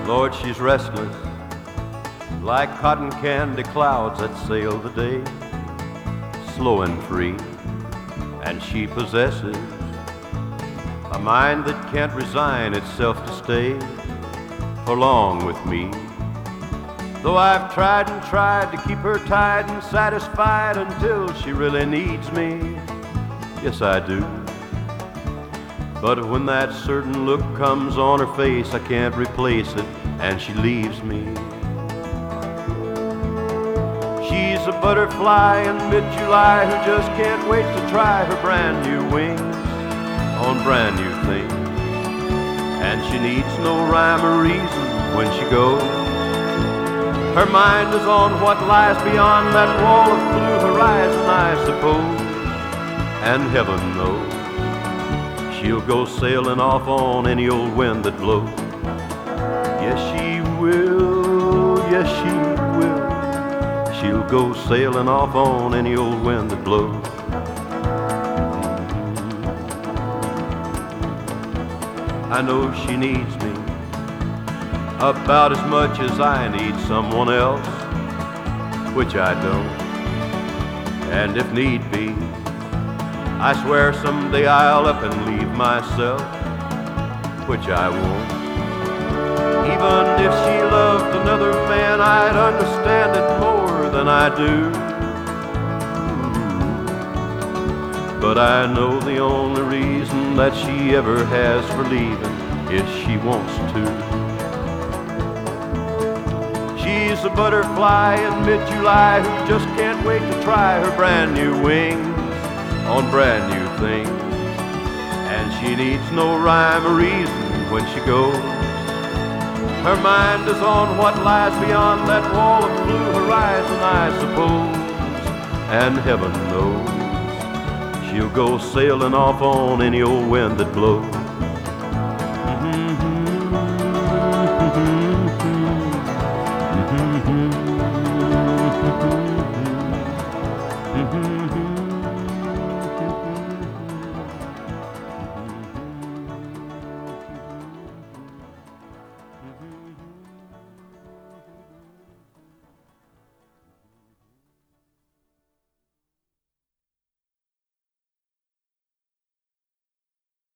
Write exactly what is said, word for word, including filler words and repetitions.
Lord, she's restless, like cotton candy clouds that sail the day, slow and free, and she possesses a mind that can't resign itself to stay for long with me. Though I've tried and tried to keep her tied and satisfied until she really needs me, yes I do. But when that certain look comes on her face, I can't replace it, and she leaves me. She's a butterfly in mid-July who just can't wait to try her brand new wings on brand new things. And she needs no rhyme or reason when she goes. Her mind is on what lies beyond that wall of blue horizon, I suppose. And heaven knows she'll go sailing off on any old wind that blows. Yes, she will, yes, she will. She'll go sailing off on any old wind that blows. I know she needs me about as much as I need someone else, which I don't. And if need be, I swear someday I'll up and leave myself, which I won't. Even if she loved another man, I'd understand it more than I do. But I know the only reason that she ever has for leaving is she wants to. She's a butterfly in mid-July who just can't wait to try her brand new wings on brand new things. And she needs no rhyme or reason when she goes. Her mind is on what lies beyond that wall of blue horizon, I suppose. And heaven knows she'll go sailing off on any old wind that blows.